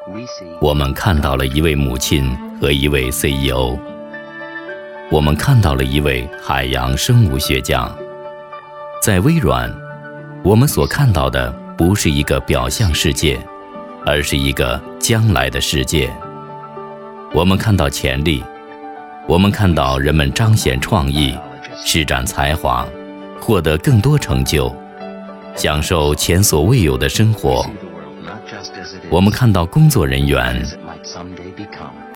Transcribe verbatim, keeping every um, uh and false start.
我们看到了一位母亲和一位 C E O， 我们看到了一位海洋生物学家。在微软，我们所看到的不是一个表象世界，而是一个将来的世界。我们看到潜力，我们看到人们彰显创意，施展才华，获得更多成就，享受前所未有的生活。我们看到工作人员